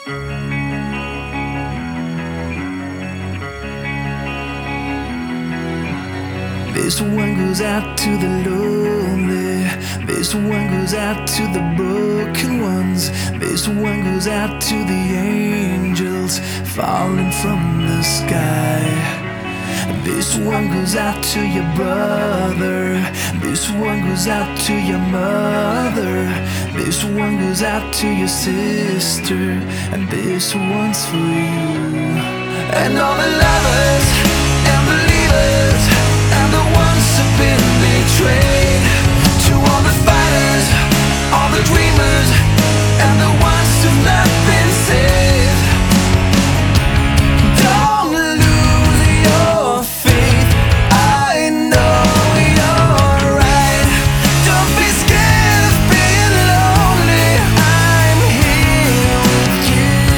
This one goes out to the lonely. This one goes out to the broken ones. This one goes out to the angels falling from the sky. This one goes out to your brother. This one goes out to your mother. This one goes out to your sister. And this one's for you. And all the lovers and believers, and the ones who've been betrayed. To all the fighters, all the dreamers, and the ones who've not been saved. Don't lose your faith, I know you're right. Don't be scared of being lonely, I'm here with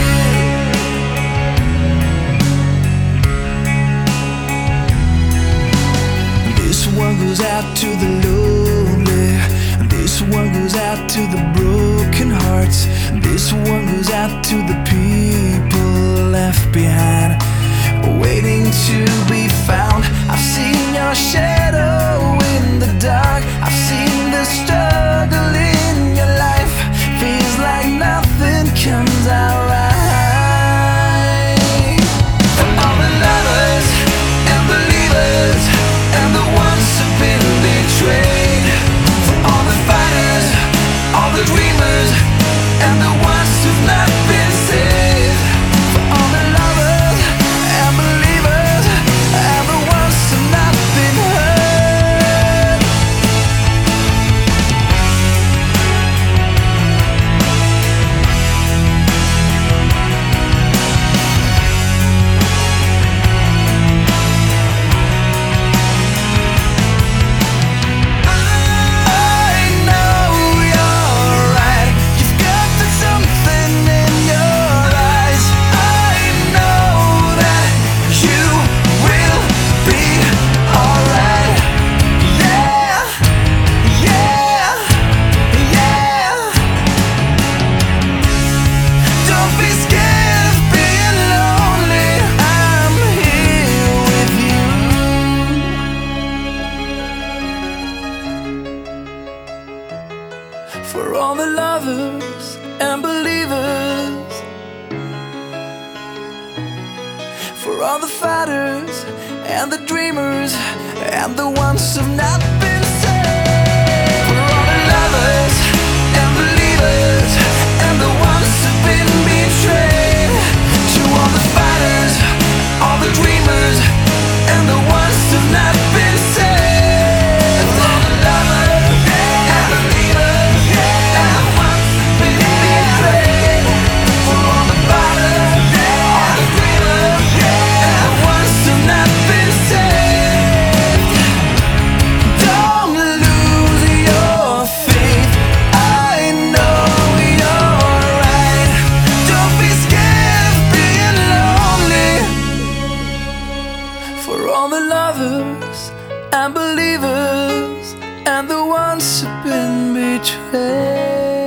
you. This one goes out to the lonely. This one goes out to the broken hearts. This one goes out to the people left behind, waiting to be found. I've seen your shadow in the dark. I've seen the struggle in your life. Feels like nothing comes out right. For all the lovers and believers, and the ones who've been betrayed. For all the fighters, all the dreamers, and the ones who've not been saved. For all the lovers and believers, and the ones who've not been hurt. I know you're right. You've got something in your eyes. I know that you will be alright. Yeah, yeah, yeah. Don't be scared of being lonely, I'm here with you. For all the lovers and believers, for all the fighters and the dreamers, and the ones who've not been saved. For all the lovers and believers, and the ones who've been betrayed. To all the fighters, all the dreamers, and the ones who've not been saved. For all the lovers and believers, and the ones who've been betrayed. For all the fighters, all the dreamers, and the ones who've not been saved. Don't lose your faith, I know you're right. Don't be scared of being lonely. For all the lovers and believers, and the ones who've been betrayed.